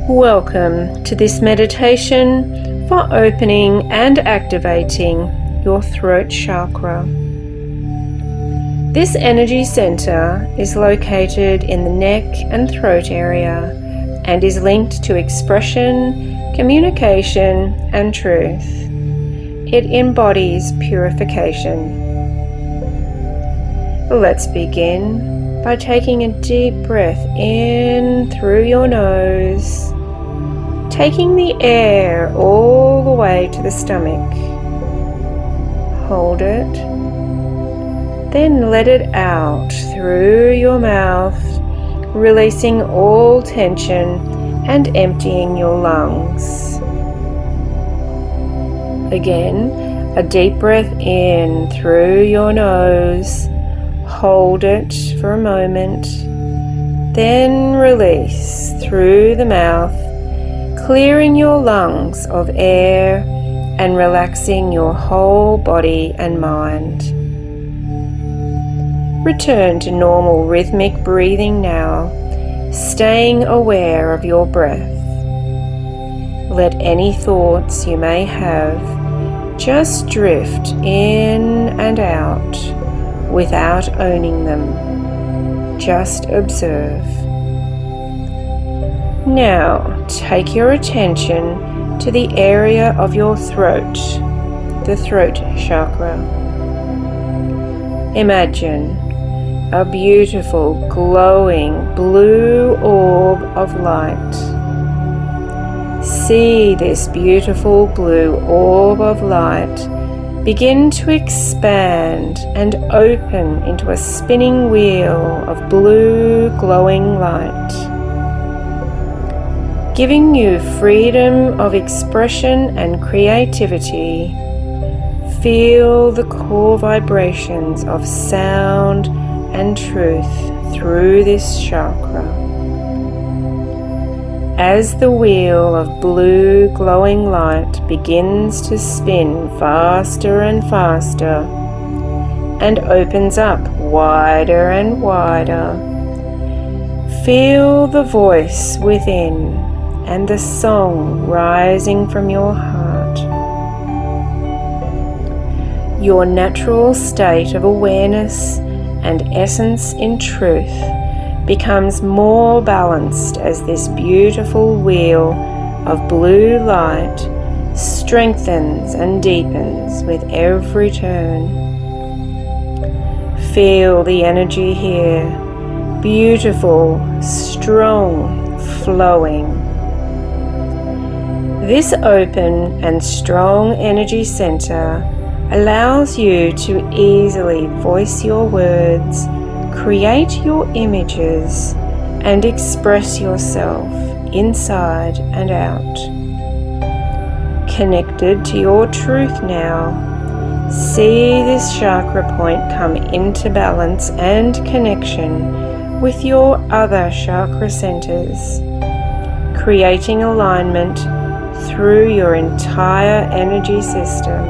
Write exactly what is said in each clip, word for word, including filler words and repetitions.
Welcome to this meditation for opening and activating your throat chakra. This energy center is located in the neck and throat area and is linked to expression, communication, and truth. It embodies purification. Let's begin by taking a deep breath in through your nose, taking the air all the way to the stomach. Hold it, then let it out through your mouth, releasing all tension and emptying your lungs. Again, a deep breath in through your nose. Hold it for a moment, then release through the mouth, clearing your lungs of air and relaxing your whole body and mind. Return to normal rhythmic breathing now, staying aware of your breath. Let any thoughts you may have just drift in and out without owning them. Just observe. Now, take your attention to the area of your throat, the throat chakra. Imagine a beautiful, glowing blue orb of light. See this beautiful blue orb of light begin to expand and open into a spinning wheel of blue glowing light, giving you freedom of expression and creativity. Feel the core vibrations of sound and truth through this chakra. As the wheel of blue glowing light begins to spin faster and faster and opens up wider and wider, feel the voice within and the song rising from your heart. Your natural state of awareness and essence in truth becomes more balanced as this beautiful wheel of blue light strengthens and deepens with every turn. Feel the energy here, beautiful, strong, flowing. This open and strong energy center allows you to easily voice your words, create your images, and express yourself inside and out. Connected to your truth now, see this chakra point come into balance and connection with your other chakra centers, creating alignment through your entire energy system.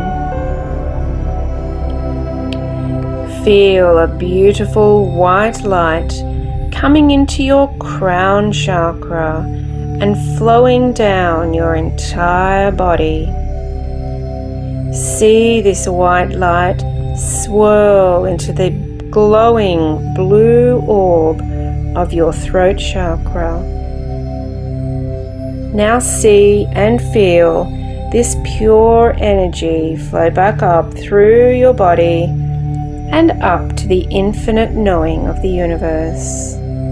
Feel a beautiful white light coming into your crown chakra and flowing down your entire body. See this white light swirl into the glowing blue orb of your throat chakra. Now see and feel this pure energy flow back up through your body and up to the infinite knowing of the universe.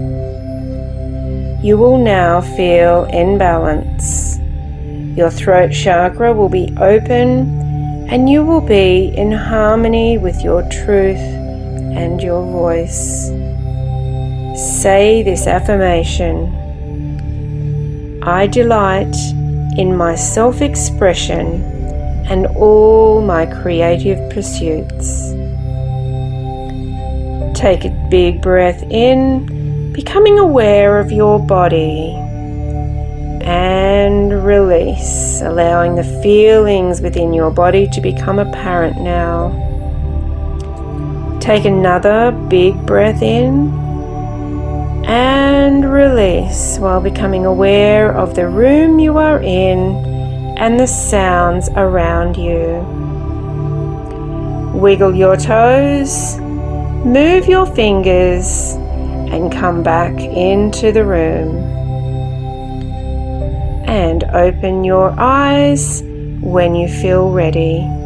You will now feel in balance. Your throat chakra will be open and you will be in harmony with your truth and your voice. Say this affirmation: I delight in my self-expression and all my creative pursuits. Take a big breath in, becoming aware of your body, and release, allowing the feelings within your body to become apparent now. Take another big breath in And release while becoming aware of the room you are in and the sounds around you. Wiggle your toes, move your fingers, and come back into the room. And open your eyes when you feel ready.